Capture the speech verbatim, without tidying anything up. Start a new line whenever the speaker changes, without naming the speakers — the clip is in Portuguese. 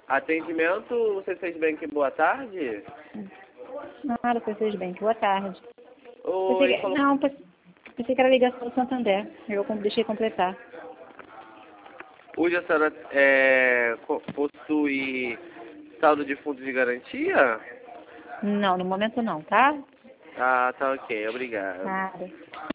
Atendimento C seis Bank, boa tarde.
Nada, C seis Bank, boa tarde.
Oi,
Pensei que,
falou...
não, pensei que era ligação do Santander. Eu deixei completar.
Hoje a senhora é, co- possui saldo de fundo de garantia?
Não, no momento não, tá?
Ah, tá ok, obrigado.
Nada.